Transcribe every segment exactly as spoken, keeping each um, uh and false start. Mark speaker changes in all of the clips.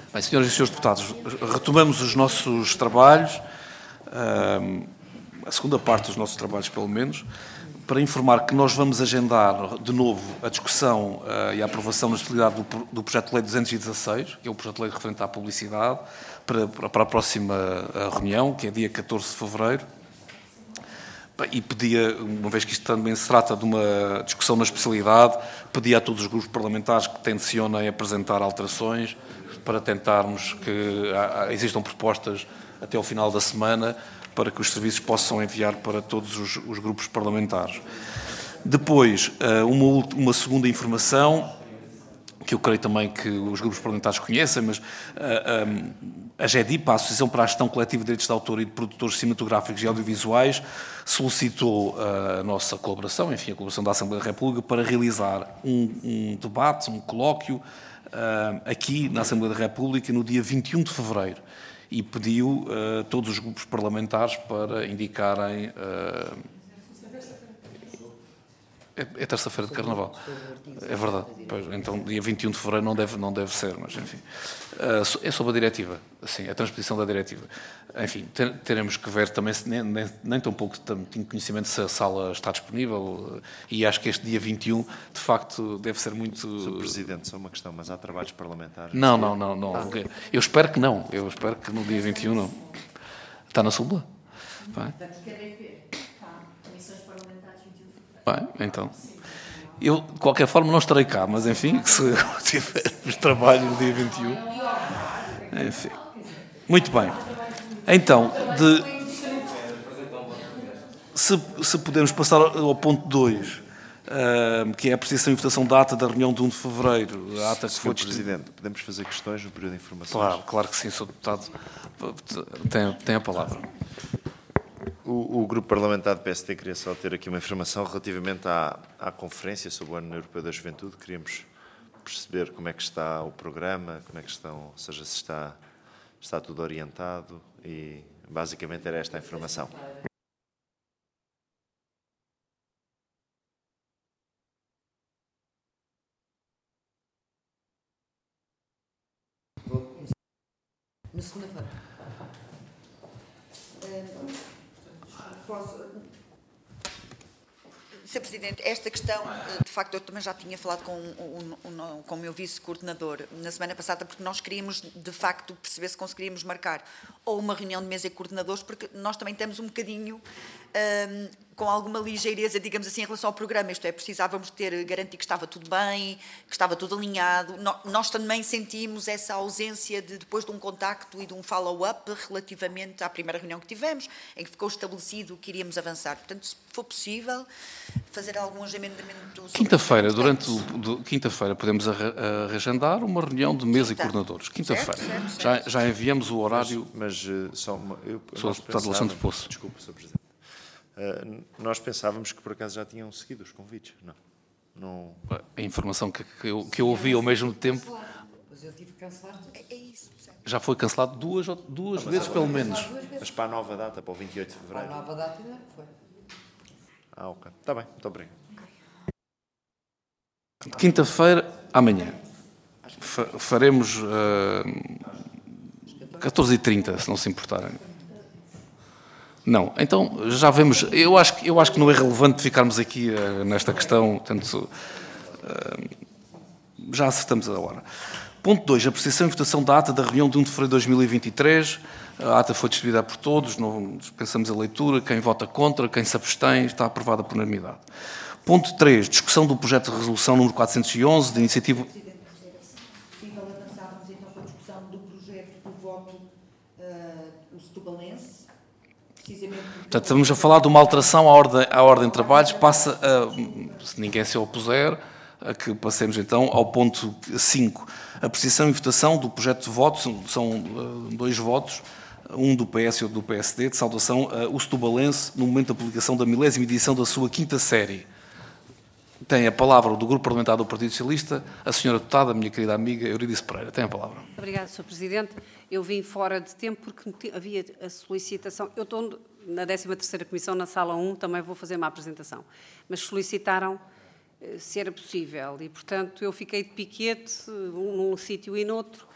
Speaker 1: Bem, senhoras e senhores deputados, retomamos os nossos trabalhos, a segunda parte dos nossos trabalhos, pelo menos, para informar que nós vamos agendar de novo a discussão e a aprovação na totalidade do, do projeto de lei duzentos e dezasseis, que é o projeto de lei referente à publicidade, para, para a próxima reunião, que é dia catorze de fevereiro. E pedia, uma vez que isto também se trata de uma discussão na especialidade, pedia a todos os grupos parlamentares que tencionem apresentar alterações para tentarmos que existam propostas até ao final da semana para que os serviços possam enviar para todos os, os grupos parlamentares. Depois, uma, uma segunda informação, que eu creio também que os grupos parlamentares conhecem, mas a GEDIP, a Associação para a Gestão Coletiva de Direitos de Autor e de Produtores Cinematográficos e Audiovisuais, solicitou a nossa colaboração, enfim, a colaboração da Assembleia da República, para realizar um, um debate, um colóquio, aqui na Assembleia da República, no dia vinte e um de fevereiro. E pediu a todos os grupos parlamentares para indicarem... É, é terça-feira de Carnaval. É verdade. Pois, então, dia vinte e um de fevereiro não deve, não deve ser, mas enfim. Uh, é sobre a diretiva, assim, a transposição da diretiva. Enfim, ter, teremos que ver também, se nem, nem, nem tão pouco tenho conhecimento se a sala está disponível, e acho que este dia vinte e um, de facto, deve ser muito...
Speaker 2: senhor Presidente, só uma questão, mas há trabalhos parlamentares?
Speaker 1: Não, não, não. não. Ah. Eu espero que não. Eu espero que no dia vinte e um não. Está na súmula? Bem. Bem, então, eu de qualquer forma não estarei cá, mas enfim, se tivermos trabalho no dia vinte e um, enfim. Muito bem. Então, de, se, se pudermos passar ao ponto dois, uh, que é a apreciação e votação da ata da reunião de um de fevereiro, a ata que
Speaker 2: senhor
Speaker 1: foi...
Speaker 2: Presidente, podemos fazer questões no período de informações?
Speaker 1: Claro, claro que sim, senhor Deputado. Tem, tem a palavra.
Speaker 2: O, o Grupo Parlamentar do P S D queria só ter aqui uma informação relativamente à, à conferência sobre o Ano Europeu da Juventude. Queríamos perceber como é que está o programa, como é que estão, ou seja, se está, está tudo orientado, e basicamente era esta a informação.
Speaker 3: Na segunda-feira. Posso... senhor Presidente, esta questão, de facto, eu também já tinha falado com o, o, com o meu vice-coordenador na semana passada, porque nós queríamos, de facto, perceber se conseguiríamos marcar ou uma reunião de mesa de coordenadores, porque nós também temos um bocadinho um, com alguma ligeireza, digamos assim, em relação ao programa. Isto é, precisávamos ter, garantir que estava tudo bem, que estava tudo alinhado. Nós também sentimos essa ausência de, depois de um contacto e de um follow-up relativamente à primeira reunião que tivemos, em que ficou estabelecido que iríamos avançar. Portanto, se for possível, fazer algum agendamento...
Speaker 1: Quinta-feira, durante o... Quinta-feira podemos agendar uma reunião de mesa Quinta. e coordenadores. Quinta-feira. Já, já enviamos o horário...
Speaker 2: Mas, mas só uma... Eu,
Speaker 1: Sou o deputado Alexandre Poço.
Speaker 2: Desculpe, senhor Presidente. Uh, nós pensávamos que por acaso já tinham seguido os convites, não? não...
Speaker 1: A informação que, que, eu, que eu ouvi ao mesmo tempo...
Speaker 3: Mas eu tive que cancelar.
Speaker 1: É, é isso. Já foi cancelado duas, duas não, vezes, pelo menos.
Speaker 2: Mas para a nova data, para o vinte e oito de fevereiro?
Speaker 3: Para a nova data ainda foi.
Speaker 2: Ah, ok. Está bem, muito obrigado.
Speaker 1: Quinta-feira, amanhã. Faremos uh, catorze e trinta, se não se importarem. Não, então já vemos. Eu acho, eu acho que não é relevante ficarmos aqui uh, nesta questão, portanto, uh, já acertamos a hora. Ponto dois, apreciação e votação da ata da reunião de um de fevereiro de dois mil e vinte e três. A ata foi distribuída por todos, não dispensamos a leitura. Quem vota contra, quem se abstém, está aprovada por unanimidade. Ponto três, discussão do projeto de resolução número quatrocentos e onze, de iniciativa...
Speaker 3: Possível avançarmos então com a discussão do projeto do voto uh, o setubalense, precisamente...
Speaker 1: Portanto, estamos a falar de uma alteração à ordem, à ordem de trabalhos, passa a, se ninguém se opuser, a que passemos então ao ponto cinco. Apreciação e votação do projeto de voto, são, são uh, dois votos, um do P S e outro do P S D, de saudação uh, o setubalense no momento da publicação da milésima edição da sua quinta série. Tem a palavra do Grupo Parlamentar do Partido Socialista, a senhora deputada, a minha querida amiga Eurídice Pereira. Tem a palavra.
Speaker 4: Obrigada, senhor Presidente. Eu vim fora de tempo porque havia a solicitação... Eu estou na décima terceira Comissão, na Sala um, também vou fazer uma apresentação. Mas solicitaram se era possível e, portanto, eu fiquei de piquete num sítio e noutro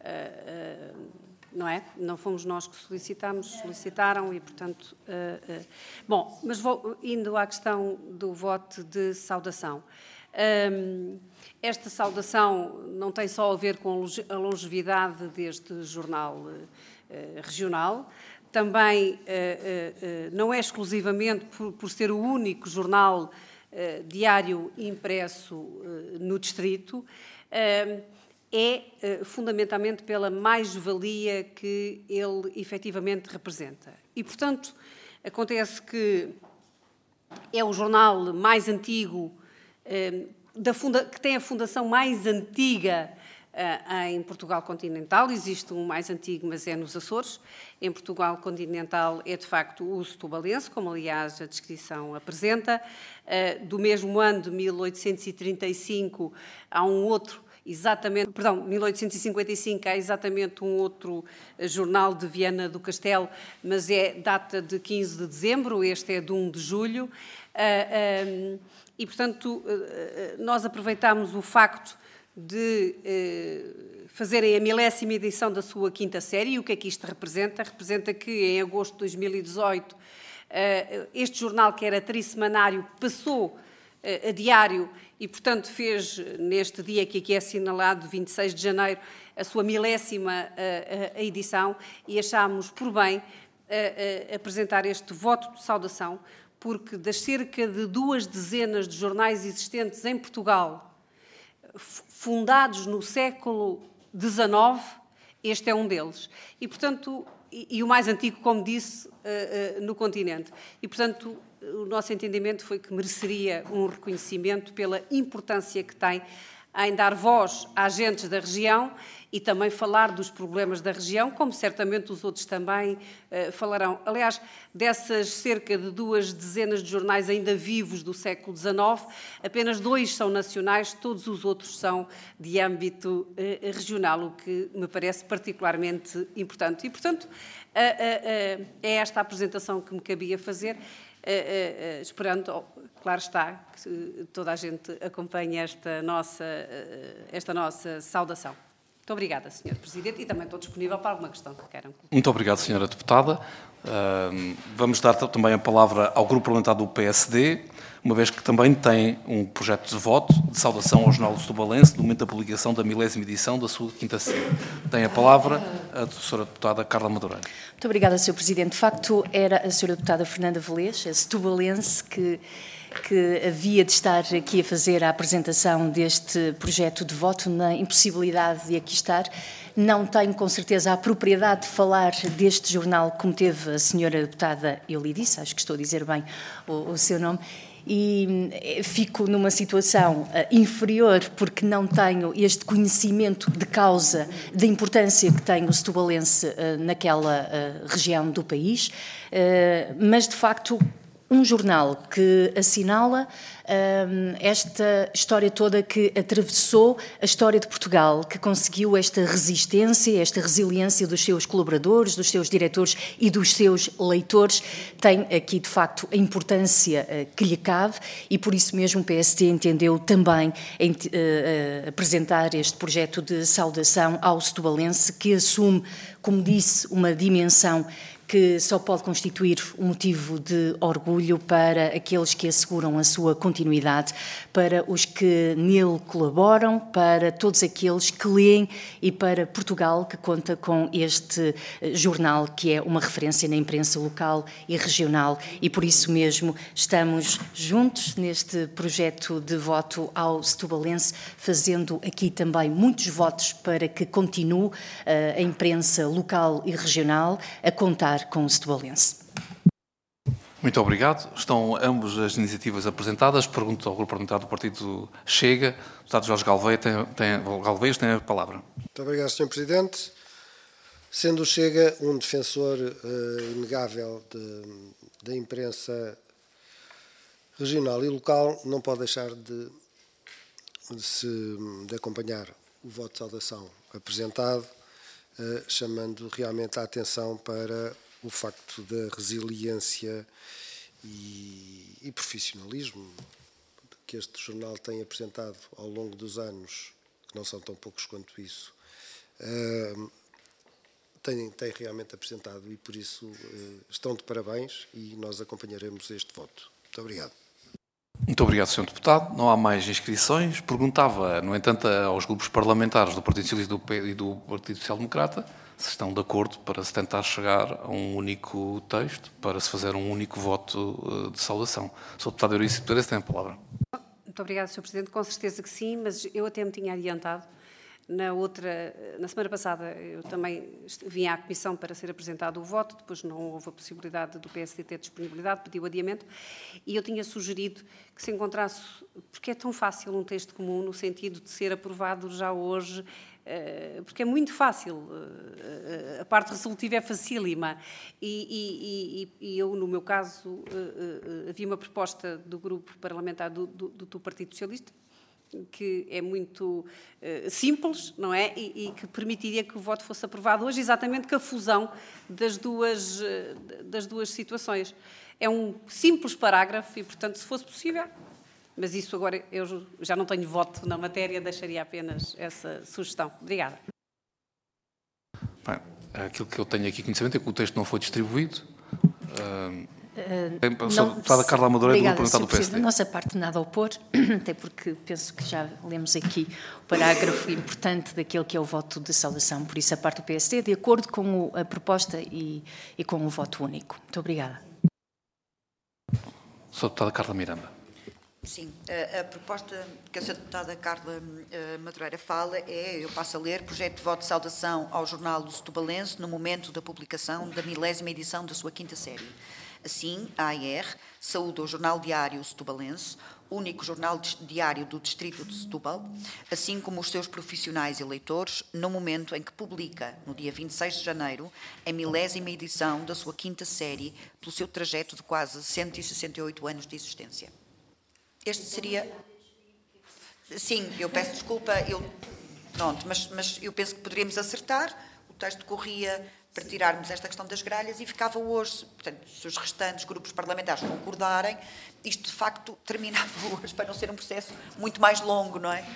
Speaker 4: uh, uh, não é? Não fomos nós que solicitámos, solicitaram e, portanto... Uh, uh, bom, mas vou indo à questão do voto de saudação. Um, esta saudação não tem só a ver com a longevidade deste jornal uh, regional, também uh, uh, uh, não é exclusivamente por, por ser o único jornal uh, diário impresso uh, no distrito, uh, é uh, fundamentalmente pela mais-valia que ele efetivamente representa. E, portanto, acontece que é o jornal mais antigo, uh, da funda- que tem a fundação mais antiga uh, em Portugal continental. Existe um mais antigo, mas é nos Açores. Em Portugal continental é, de facto, o setubalense, como, aliás, a descrição apresenta. Uh, do mesmo ano de mil oitocentos e trinta e cinco, há um outro Exatamente, perdão, mil oitocentos e cinquenta e cinco há exatamente um outro jornal de Viana do Castelo, mas é data de quinze de dezembro, este é de um de julho, e, portanto, nós aproveitámos o facto de fazerem a milésima edição da sua quinta série. E o que é que isto representa? Representa que em agosto de dois mil e dezoito este jornal, que era trissemanário, passou a diário e, portanto, fez neste dia que aqui é assinalado, vinte e seis de janeiro, a sua milésima a, a, a edição, e achámos por bem a, a, apresentar este voto de saudação, porque das cerca de duas dezenas de jornais existentes em Portugal, fundados no século dezenove, este é um deles. E, portanto, e, e o mais antigo, como disse, uh, uh, no continente. E, portanto, o nosso entendimento foi que mereceria um reconhecimento pela importância que tem em dar voz a agentes da região e também falar dos problemas da região, como certamente os outros também uh, falarão. Aliás, dessas cerca de duas dezenas de jornais ainda vivos do século dezenove, apenas dois são nacionais, todos os outros são de âmbito uh, regional, o que me parece particularmente importante. E, portanto, uh, uh, uh, é esta a apresentação que me cabia fazer. Uh, uh, uh, esperando, claro está, que toda a gente acompanhe esta nossa, uh, esta nossa saudação. Muito obrigada, senhor Presidente, e também estou disponível para alguma questão que queiram.
Speaker 1: Muito obrigado, senhora Deputada. Uh, vamos dar também a palavra ao Grupo Parlamentar do P S D, uma vez que também tem um projeto de voto de saudação ao Jornal do Setubalense no momento da publicação da milésima edição da sua quinta série. Tem a palavra a senhora Deputada Carla Madureira.
Speaker 5: Muito obrigada, senhor Presidente. De facto, era a senhora Deputada Fernanda Velez, a setubalense, que, que havia de estar aqui a fazer a apresentação deste projeto de voto, na impossibilidade de aqui estar. Não tenho, com certeza, a propriedade de falar deste jornal como teve a senhora Deputada Eulidice, acho que estou a dizer bem o, o seu nome, e fico numa situação uh, inferior porque não tenho este conhecimento de causa da importância que tem o setubalense uh, naquela uh, região do país, uh, mas de facto um jornal que assinala um, esta história toda que atravessou a história de Portugal, que conseguiu esta resistência, esta resiliência dos seus colaboradores, dos seus diretores e dos seus leitores, tem aqui de facto a importância uh, que lhe cabe, e por isso mesmo o P S D entendeu também em, uh, uh, apresentar este projeto de saudação ao setubalense, que assume, como disse, uma dimensão que só pode constituir um motivo de orgulho para aqueles que asseguram a sua continuidade, para os que nele colaboram, para todos aqueles que leem e para Portugal, que conta com este jornal que é uma referência na imprensa local e regional, e por isso mesmo estamos juntos neste projeto de voto ao setubalense, fazendo aqui também muitos votos para que continue uh, a imprensa local e regional a contar com o setubalense.
Speaker 1: Muito obrigado. Estão ambas as iniciativas apresentadas. Pergunto ao Grupo Parlamentar do Partido Chega. O deputado Jorge Galveias tem, tem, Galveias tem a palavra.
Speaker 6: Muito obrigado, senhor Presidente. Sendo o Chega um defensor uh, inegável de, da imprensa regional e local, não pode deixar de, de, se, de acompanhar o voto de saudação apresentado, uh, chamando realmente a atenção para o facto da resiliência e, e profissionalismo que este jornal tem apresentado ao longo dos anos, que não são tão poucos quanto isso, Têm, têm realmente apresentado e, por isso, estão de parabéns e nós acompanharemos este voto. Muito obrigado.
Speaker 1: Muito obrigado, senhor Deputado. Não há mais inscrições. Perguntava, no entanto, aos grupos parlamentares do Partido Socialista e do Partido Social Democrata se estão de acordo para se tentar chegar a um único texto, para se fazer um único voto de saudação. senhor Deputado Eurício Pereira tem a palavra.
Speaker 4: Muito obrigada, senhor Presidente. Com certeza que sim, mas eu até me tinha adiantado. Na outra, na semana passada, eu também vim à Comissão para ser apresentado o voto, depois não houve a possibilidade do P S D ter disponibilidade, pediu adiamento, e eu tinha sugerido que se encontrasse, porque é tão fácil um texto comum, no sentido de ser aprovado já hoje, porque é muito fácil, a parte resolutiva é facílima, e, e, e, e eu, no meu caso, havia uma proposta do grupo parlamentar do, do, do Partido Socialista, que é muito uh, simples, não é? E, e que permitiria que o voto fosse aprovado hoje, exatamente com a fusão das duas, uh, das duas situações. É um simples parágrafo e, portanto, se fosse possível, mas isso agora eu já não tenho voto na matéria, deixaria apenas essa sugestão. Obrigada.
Speaker 1: Bem, aquilo que eu tenho aqui conhecimento é que o texto não foi distribuído. Uh...
Speaker 5: Uh,
Speaker 1: a deputada Carla Amadora é do Grupo Parlamentar do P S D.
Speaker 5: Da nossa parte, nada a opor, até porque penso que já lemos aqui o parágrafo importante daquele que é o voto de saudação. Por isso, a parte do P S D, de acordo com o, a proposta e, e com o voto único. Muito obrigada.
Speaker 1: senhora Deputada Carla Miranda.
Speaker 3: Sim, a, a proposta que a senhora Deputada Carla uh, Madureira fala é, eu passo a ler, projeto de voto de saudação ao Jornal do Setubalense no momento da publicação da milésima edição da sua quinta série. Assim, a A E R saúda o Jornal Diário Setubalense, único jornal diário do Distrito de Setúbal, assim como os seus profissionais e leitores, no momento em que publica, no dia vinte e seis de janeiro, a milésima edição da sua quinta série, pelo seu trajeto de quase cento e sessenta e oito anos de existência. Este seria... Sim, eu peço desculpa, eu... Pronto, mas, mas eu penso que poderíamos acertar, o texto corria... para tirarmos esta questão das gralhas e ficava hoje, portanto, se os restantes grupos parlamentares concordarem, isto de facto terminava hoje, para não ser um processo muito mais longo, não é?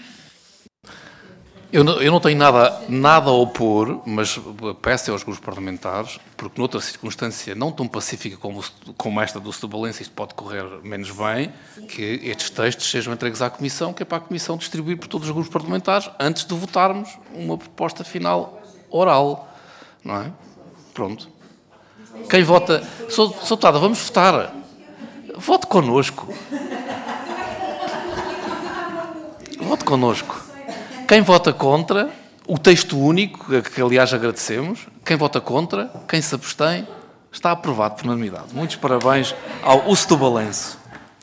Speaker 1: Eu não, eu não tenho nada, nada a opor, mas peço aos grupos parlamentares, porque noutra circunstância não tão pacífica como, como esta do Setubalense, isto pode correr menos bem, que estes textos sejam entregues à Comissão, que é para a Comissão distribuir por todos os grupos parlamentares, antes de votarmos uma proposta final oral, não é? Pronto. Quem vota... Sou deputada, vamos votar. Vote connosco. Vote connosco. Quem vota contra, o texto único, que aliás agradecemos, quem vota contra, quem se abstém, está aprovado por unanimidade. Muitos parabéns ao Setubalense.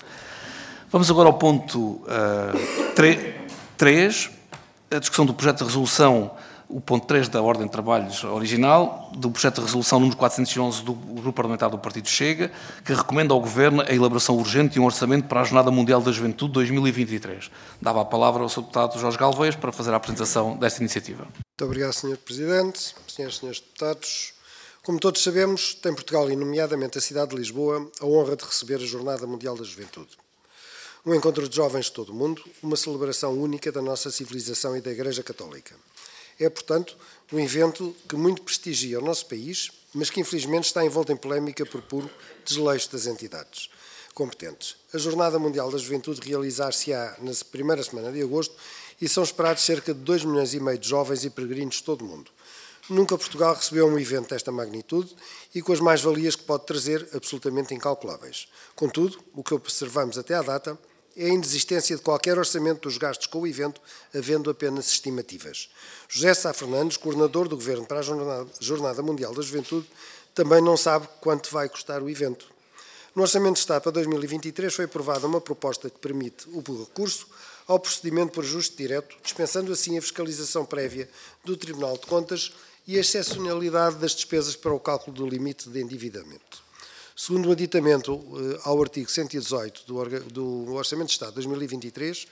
Speaker 1: Vamos agora ao ponto uh, três, a discussão do projeto de resolução, o ponto três da Ordem de Trabalhos original, do projeto de resolução número quatrocentos e onze do Grupo Parlamentar do Partido Chega, que recomenda ao Governo a elaboração urgente de um orçamento para a Jornada Mundial da Juventude dois mil e vinte e três. Dava a palavra ao senhor Deputado Jorge Galvez para fazer a apresentação desta iniciativa.
Speaker 6: Muito obrigado, senhor Presidente, senhoras e senhores deputados. Como todos sabemos, tem Portugal, e nomeadamente a cidade de Lisboa, a honra de receber a Jornada Mundial da Juventude. Um encontro de jovens de todo o mundo, uma celebração única da nossa civilização e da Igreja Católica. É, portanto, um evento que muito prestigia o nosso país, mas que infelizmente está envolto em polémica por puro desleixo das entidades competentes. A Jornada Mundial da Juventude realizar-se-á na primeira semana de agosto e são esperados cerca de dois milhões e meio de jovens e peregrinos de todo o mundo. Nunca Portugal recebeu um evento desta magnitude e com as mais-valias que pode trazer absolutamente incalculáveis. Contudo, o que observamos até à data é a inexistência de qualquer orçamento dos gastos com o evento, havendo apenas estimativas. José Sá Fernandes, coordenador do Governo para a Jornada, Jornada Mundial da Juventude, também não sabe quanto vai custar o evento. No Orçamento de Estado para dois mil e vinte e três foi aprovada uma proposta que permite o recurso ao procedimento por ajuste direto, dispensando assim a fiscalização prévia do Tribunal de Contas e a excepcionalidade das despesas para o cálculo do limite de endividamento. Segundo o aditamento ao artigo cento e dezoito do Orçamento de Estado de dois mil e vinte e três,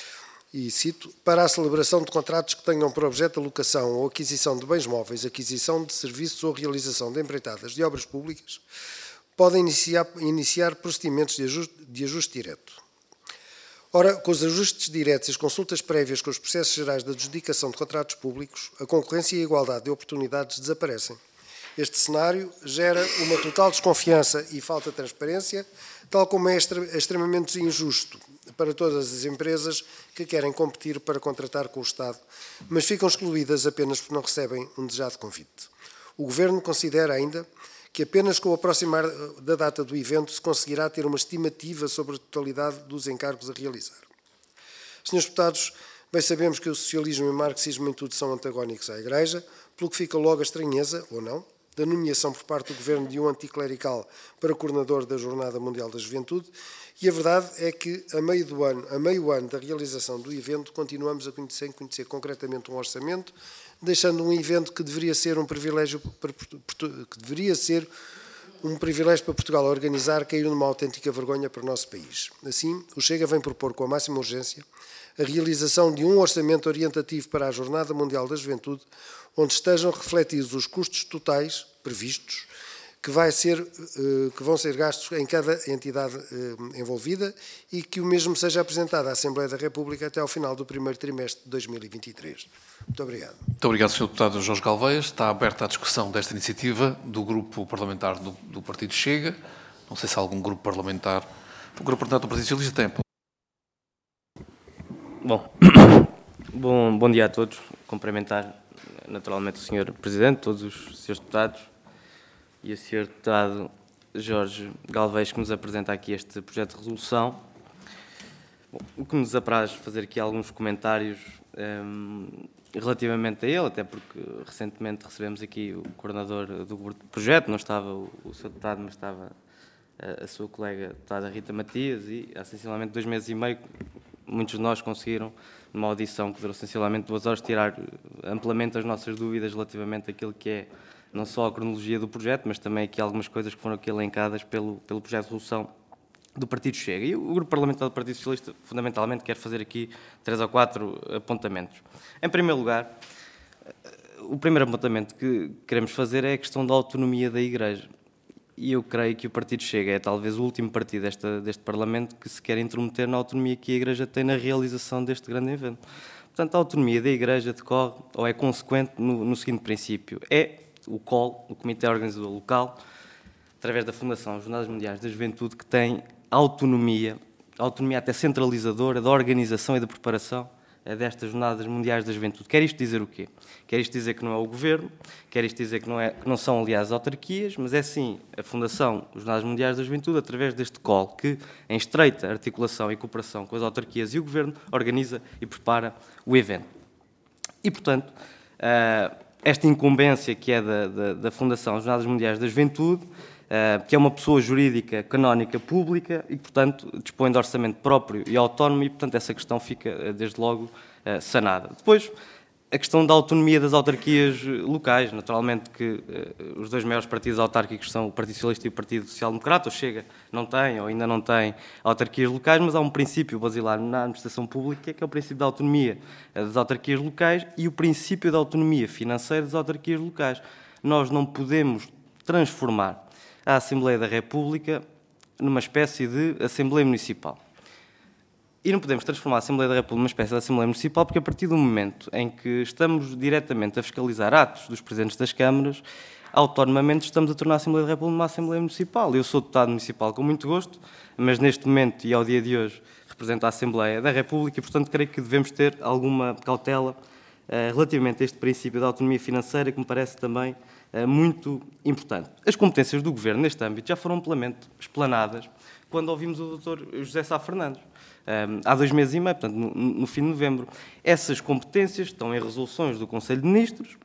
Speaker 6: e cito, para a celebração de contratos que tenham por objeto a locação ou aquisição de bens móveis, aquisição de serviços ou realização de empreitadas de obras públicas, podem iniciar, iniciar procedimentos de ajuste, de ajuste direto. Ora, com os ajustes diretos e as consultas prévias com os processos gerais de adjudicação de contratos públicos, a concorrência e a igualdade de oportunidades desaparecem. Este cenário gera uma total desconfiança e falta de transparência, tal como é extremamente injusto para todas as empresas que querem competir para contratar com o Estado, mas ficam excluídas apenas porque não recebem um desejado convite. O Governo considera ainda que apenas com o aproximar da data do evento se conseguirá ter uma estimativa sobre a totalidade dos encargos a realizar. Senhores deputados, bem sabemos que o socialismo e o marxismo em tudo são antagónicos à Igreja, pelo que fica logo a estranheza, ou não, da nomeação por parte do Governo de um anticlerical para coordenador da Jornada Mundial da Juventude, e a verdade é que, a meio do ano, a meio ano da realização do evento, continuamos a conhecer, conhecer concretamente um orçamento, deixando um evento que deveria ser um privilégio para, que deveria ser um privilégio para Portugal a organizar, cair numa autêntica vergonha para o nosso país. Assim, o Chega vem propor com a máxima urgência a realização de um orçamento orientativo para a Jornada Mundial da Juventude, onde estejam refletidos os custos totais previstos, que, vai ser, que vão ser gastos em cada entidade envolvida e que o mesmo seja apresentado à Assembleia da República até ao final do primeiro trimestre de dois mil e vinte e três. Muito obrigado.
Speaker 1: Muito obrigado, senhor Deputado Jorge Galveias. Está aberta a discussão desta iniciativa do Grupo Parlamentar do, do Partido Chega. Não sei se há algum grupo parlamentar. O Grupo Parlamentar do Partido Socialista tem.
Speaker 7: Bom, bom, bom dia a todos. Cumprimentar naturalmente o senhor Presidente, todos os senhores deputados e o senhor Deputado Jorge Galveias, que nos apresenta aqui este projeto de resolução. Bom, o que nos apraz fazer aqui alguns comentários um, relativamente a ele, até porque recentemente recebemos aqui o coordenador do projeto, não estava o, o seu deputado, mas estava a, a sua colega deputada Rita Matias, e há sensivelmente dois meses e meio muitos de nós conseguiram, numa audição que durou sensivelmente duas horas, tirar amplamente as nossas dúvidas relativamente àquilo que é não só a cronologia do projeto, mas também aqui algumas coisas que foram aqui elencadas pelo, pelo projeto de resolução do Partido Chega. E o Grupo Parlamentar do Partido Socialista, fundamentalmente, quer fazer aqui três ou quatro apontamentos. Em primeiro lugar, o primeiro apontamento que queremos fazer é a questão da autonomia da Igreja. E eu creio que o Partido Chega é talvez o último partido desta, deste Parlamento que se quer intrometer na autonomia que a Igreja tem na realização deste grande evento. Portanto, a autonomia da Igreja decorre, ou é consequente, no, no seguinte princípio. É o C O L, o Comitê Organizador Local, através da Fundação Jornadas Mundiais da Juventude, que tem autonomia, autonomia até centralizadora da organização e da preparação destas Jornadas Mundiais da Juventude. Quer isto dizer o quê? Quer isto dizer que não é o Governo, quer isto dizer que não, é, que não são, aliás, autarquias, mas é sim a Fundação Jornadas Mundiais da Juventude, através deste C O L, que, em estreita articulação e cooperação com as autarquias e o Governo, organiza e prepara o evento. E, portanto, esta incumbência que é da, da, da Fundação Jornadas Mundiais da Juventude, que é uma pessoa jurídica canónica pública e, portanto, dispõe de orçamento próprio e autónomo e, portanto, essa questão fica, desde logo, sanada. Depois, a questão da autonomia das autarquias locais. Naturalmente que os dois maiores partidos autárquicos são o Partido Socialista e o Partido Social Democrata. O Chega não tem, ou ainda não tem, autarquias locais, mas há um princípio basilar na administração pública, que é o princípio da autonomia das autarquias locais e o princípio da autonomia financeira das autarquias locais. Nós não podemos transformar a Assembleia da República numa espécie de Assembleia Municipal. E não podemos transformar a Assembleia da República numa espécie de Assembleia Municipal porque a partir do momento em que estamos diretamente a fiscalizar atos dos Presidentes das Câmaras, autonomamente estamos a tornar a Assembleia da República uma Assembleia Municipal. Eu sou deputado municipal com muito gosto, mas neste momento e ao dia de hoje represento a Assembleia da República e, portanto, creio que devemos ter alguma cautela uh, relativamente a este princípio da autonomia financeira que me parece também muito importante. As competências do Governo neste âmbito já foram amplamente explanadas quando ouvimos o doutor José Sá Fernandes, há dois meses e meio, portanto, no, no fim de novembro. Essas competências estão em resoluções do Conselho de Ministros,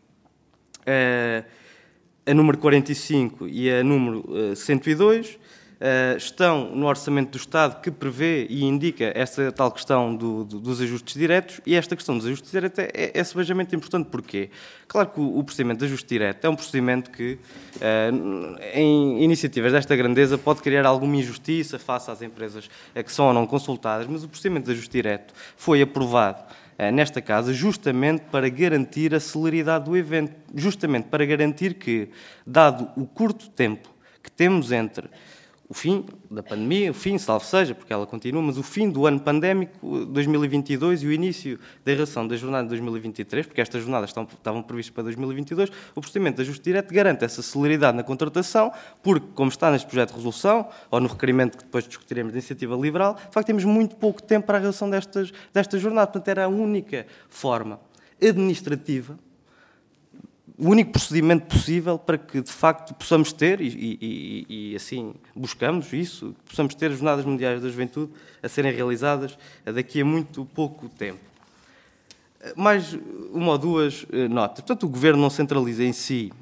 Speaker 7: a número quarenta e cinco e a número cento e dois, estão no Orçamento do Estado que prevê e indica esta tal questão do, do, dos ajustes diretos, e esta questão dos ajustes diretos é, é, é sebejamente importante. Porquê? Claro que o, o procedimento de ajuste direto é um procedimento que, uh, em iniciativas desta grandeza, pode criar alguma injustiça face às empresas que são ou não consultadas, mas o procedimento de ajuste direto foi aprovado uh, nesta casa justamente para garantir a celeridade do evento, justamente para garantir que, dado o curto tempo que temos entre o fim da pandemia, o fim, salvo seja, porque ela continua, mas o fim do ano pandémico dois mil e vinte e dois e o início da erração da jornada de dois mil e vinte e três, porque estas jornadas estão, estavam previstas para dois mil e vinte e dois, o procedimento de ajuste direto garante essa celeridade na contratação, porque, como está neste projeto de resolução, ou no requerimento que depois discutiremos da iniciativa liberal, de facto temos muito pouco tempo para a realização destas, destas jornadas. Portanto, era a única forma administrativa, o único procedimento possível para que, de facto, possamos ter, e, e, e assim buscamos isso, possamos ter as Jornadas Mundiais da Juventude a serem realizadas daqui a muito pouco tempo. Mais uma ou duas notas. Portanto, o Governo não centraliza em si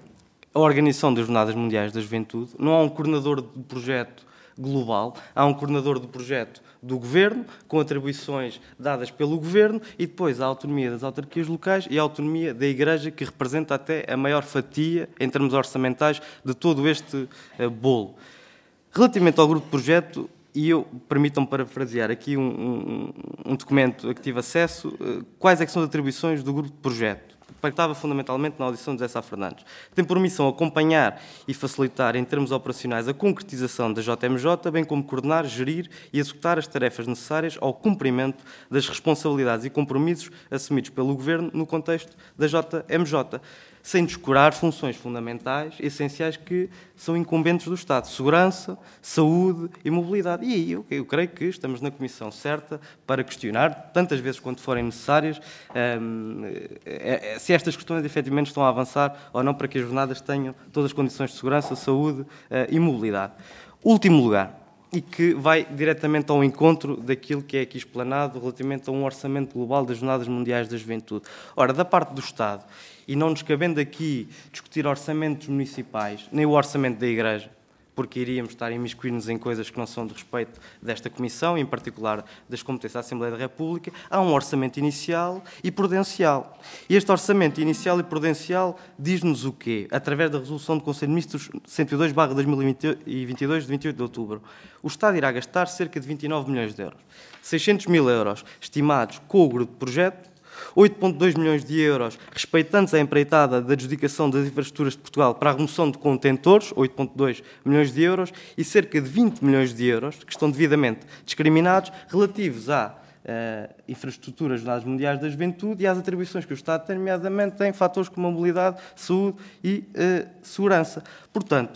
Speaker 7: a organização das Jornadas Mundiais da Juventude, não há um coordenador do projeto global, há um coordenador do projeto do Governo, com atribuições dadas pelo Governo, e depois a autonomia das autarquias locais e a autonomia da Igreja, que representa até a maior fatia, em termos orçamentais, de todo este uh, bolo. Relativamente ao grupo de projeto, e eu, permitam-me parafrasear aqui um, um, um documento a que tive acesso, uh, quais é que são as atribuições do grupo de projeto? Estava fundamentalmente na audição de José Sá Fernandes. Tem por missão acompanhar e facilitar, em termos operacionais, a concretização da J M J, bem como coordenar, gerir e executar as tarefas necessárias ao cumprimento das responsabilidades e compromissos assumidos pelo Governo no contexto da J M J, sem descurar funções fundamentais, essenciais, que são incumbentes do Estado: segurança, saúde e mobilidade. E aí eu, eu creio que estamos na comissão certa para questionar, tantas vezes quanto forem necessárias, hum, é, é, se estas questões efetivamente estão a avançar ou não, para que as jornadas tenham todas as condições de segurança, saúde uh, e mobilidade. Último lugar, e que vai diretamente ao encontro daquilo que é aqui explanado relativamente a um orçamento global das Jornadas Mundiais da Juventude. Ora, da parte do Estado, e não nos cabendo aqui discutir orçamentos municipais, nem o orçamento da Igreja, porque iríamos estar a imiscuir-nos em coisas que não são de respeito desta Comissão, em particular das competências da Assembleia da República, há um orçamento inicial e prudencial. E este orçamento inicial e prudencial diz-nos o quê? Através da resolução do Conselho de Ministros cento e dois barra dois mil e vinte e dois, de vinte e oito de outubro. O Estado irá gastar cerca de vinte e nove milhões de euros. seiscentos mil euros estimados com o grupo de projeto, oito vírgula dois milhões de euros respeitantes à empreitada da adjudicação das infraestruturas de Portugal para a remoção de contentores, oito vírgula dois milhões de euros, e cerca de vinte milhões de euros, que estão devidamente discriminados, relativos à uh, infraestrutura das Jornadas Mundiais da Juventude e às atribuições que o Estado tem, nomeadamente em fatores como mobilidade, saúde e uh, segurança. Portanto,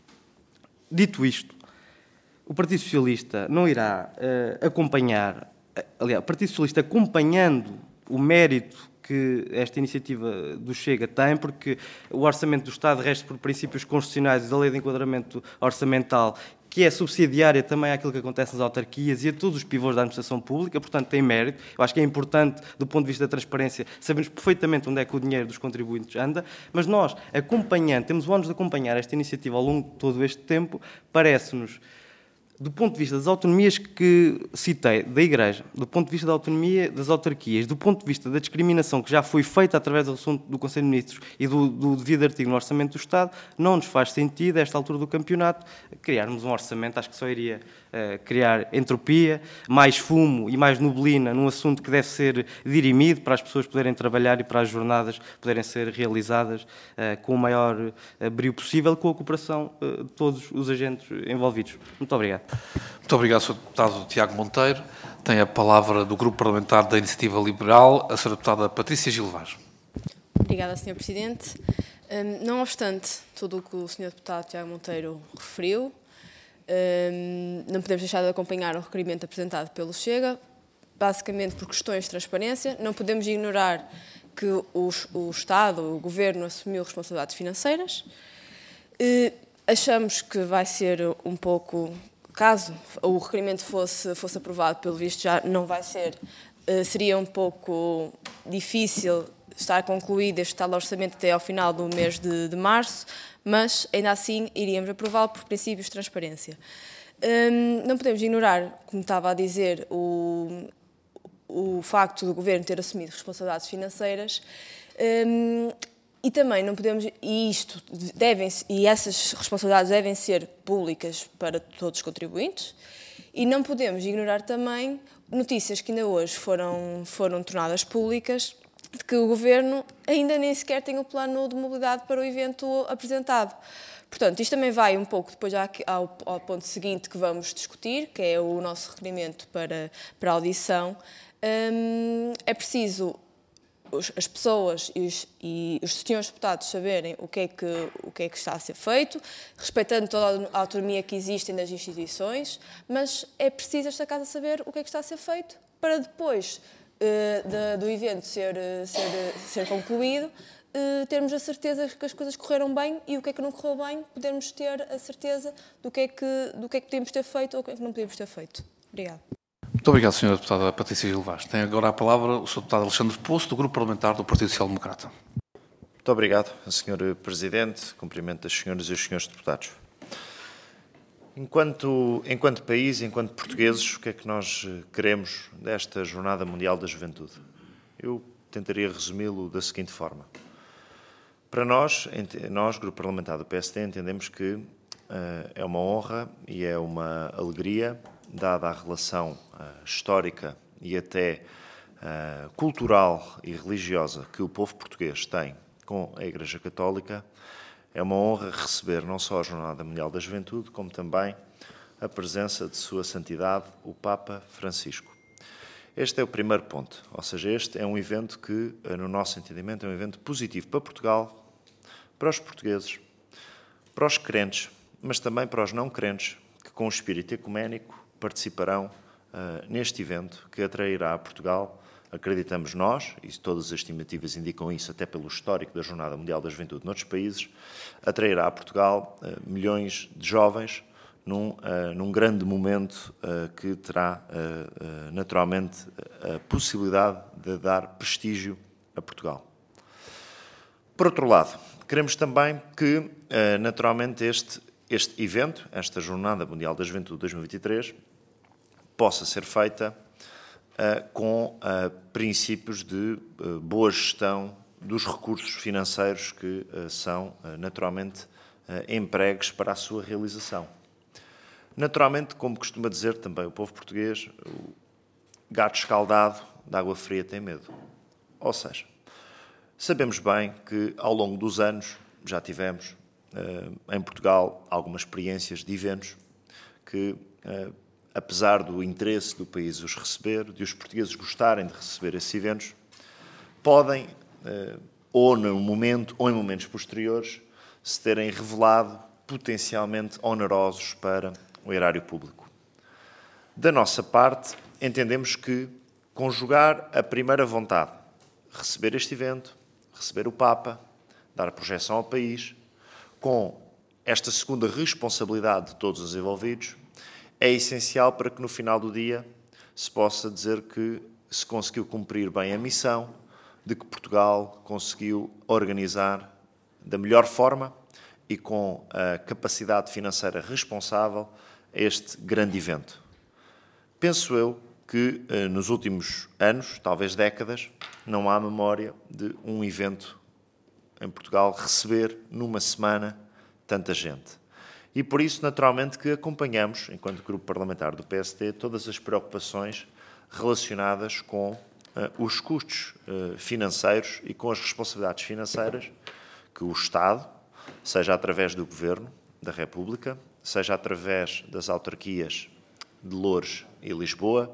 Speaker 7: dito isto, o Partido Socialista não irá uh, acompanhar, aliás, o Partido Socialista acompanhando o mérito que esta iniciativa do Chega tem, porque o Orçamento do Estado rege por princípios constitucionais da Lei de Enquadramento Orçamental, que é subsidiária também àquilo que acontece nas autarquias e a todos os pivôs da administração pública, portanto tem mérito. Eu acho que é importante, do ponto de vista da transparência, sabermos perfeitamente onde é que o dinheiro dos contribuintes anda, mas nós, acompanhando, temos o ânimo de acompanhar esta iniciativa ao longo de todo este tempo, parece-nos, do ponto de vista das autonomias que citei, da Igreja, do ponto de vista da autonomia das autarquias, do ponto de vista da discriminação que já foi feita através da resolução do Conselho de Ministros e do, do devido artigo no Orçamento do Estado, não nos faz sentido, a esta altura do campeonato, criarmos um orçamento, acho que só iria uh, criar entropia, mais fumo e mais neblina num assunto que deve ser dirimido para as pessoas poderem trabalhar e para as jornadas poderem ser realizadas uh, com o maior uh, brio possível, com a cooperação uh, de todos os agentes envolvidos. Muito obrigado.
Speaker 1: Muito obrigado, senhor Deputado Tiago Monteiro. Tem a palavra do Grupo Parlamentar da Iniciativa Liberal, a senhora Deputada Patrícia Gil Vaz.
Speaker 8: Obrigada, senhor Presidente. Um, não obstante tudo o que o senhor Deputado Tiago Monteiro referiu, um, não podemos deixar de acompanhar o requerimento apresentado pelo Chega, basicamente por questões de transparência. Não podemos ignorar que o, o Estado, o Governo, assumiu responsabilidades financeiras. Uh, achamos que vai ser um pouco... Caso o requerimento fosse, fosse aprovado, pelo visto já não vai ser, seria um pouco difícil estar concluído este tal orçamento até ao final do mês de, de março, mas ainda assim iríamos aprová-lo por princípios de transparência. Hum, não podemos ignorar, como estava a dizer, o, o facto do Governo ter assumido responsabilidades financeiras. Hum, E também não podemos, e isto devem, e essas responsabilidades devem ser públicas para todos os contribuintes, e não podemos ignorar também notícias que ainda hoje foram, foram tornadas públicas de que o Governo ainda nem sequer tem o plano de mobilidade para o evento apresentado. Portanto, isto também vai um pouco depois ao, ao ponto seguinte que vamos discutir, que é o nosso requerimento para, para audição. Hum, é preciso as pessoas e os, e os senhores deputados saberem o que, é que, o que é que está a ser feito, respeitando toda a autonomia que existe das instituições, mas é preciso esta Casa saber o que é que está a ser feito para depois uh, de, do evento ser, ser, ser concluído, uh, termos a certeza que as coisas correram bem e o que é que não correu bem, podermos ter a certeza do que é que, do que é que podíamos ter feito ou o que é que não podíamos ter feito. Obrigada.
Speaker 1: Muito obrigado, senhora Deputada Patrícia Gil Vaz. Tem agora a palavra o senhor Deputado Alexandre Poço, do Grupo Parlamentar do Partido Social Democrata.
Speaker 2: Muito obrigado, senhor Presidente. Cumprimento as senhoras e os senhores deputados. Enquanto, enquanto país, enquanto portugueses, o que é que nós queremos desta Jornada Mundial da Juventude? Eu tentaria resumi-lo da seguinte forma. Para nós, nós, Grupo Parlamentar do P S D, entendemos que uh, é uma honra e é uma alegria, dada a relação uh, histórica e até uh, cultural e religiosa que o povo português tem com a Igreja Católica, é uma honra receber não só a Jornada Mundial da Juventude, como também a presença de Sua Santidade, o Papa Francisco. Este é o primeiro ponto, ou seja, este é um evento que, no nosso entendimento, é um evento positivo para Portugal, para os portugueses, para os crentes, mas também para os não crentes, que com o espírito ecuménico participarão uh, neste evento que atrairá a Portugal, acreditamos nós, e todas as estimativas indicam isso, até pelo histórico da Jornada Mundial da Juventude noutros países, atrairá a Portugal uh, milhões de jovens num, uh, num grande momento uh, que terá uh, uh, naturalmente a possibilidade de dar prestígio a Portugal. Por outro lado, queremos também que uh, naturalmente este, este evento, esta Jornada Mundial da Juventude dois mil e vinte e três, possa ser feita uh, com uh, princípios de uh, boa gestão dos recursos financeiros que uh, são uh, naturalmente uh, empregues para a sua realização. Naturalmente, como costuma dizer também o povo português, o gato escaldado de água fria tem medo. Ou seja, sabemos bem que ao longo dos anos já tivemos uh, em Portugal algumas experiências de eventos que uh, apesar do interesse do país os receber, de os portugueses gostarem de receber esses eventos, podem, ou no momento ou em momentos posteriores, se terem revelado potencialmente onerosos para o erário público. Da nossa parte, entendemos que conjugar a primeira vontade, receber este evento, receber o Papa, dar projeção ao país, com esta segunda responsabilidade de todos os envolvidos, é essencial para que no final do dia se possa dizer que se conseguiu cumprir bem a missão, de que Portugal conseguiu organizar da melhor forma e com a capacidade financeira responsável este grande evento. Penso eu que nos últimos anos, talvez décadas, não há memória de um evento em Portugal receber numa semana tanta gente. E por isso, naturalmente, que acompanhamos, enquanto Grupo Parlamentar do P S D, todas as preocupações relacionadas com uh, os custos uh, financeiros e com as responsabilidades financeiras que o Estado, seja através do Governo da República, seja através das autarquias de Loures e Lisboa,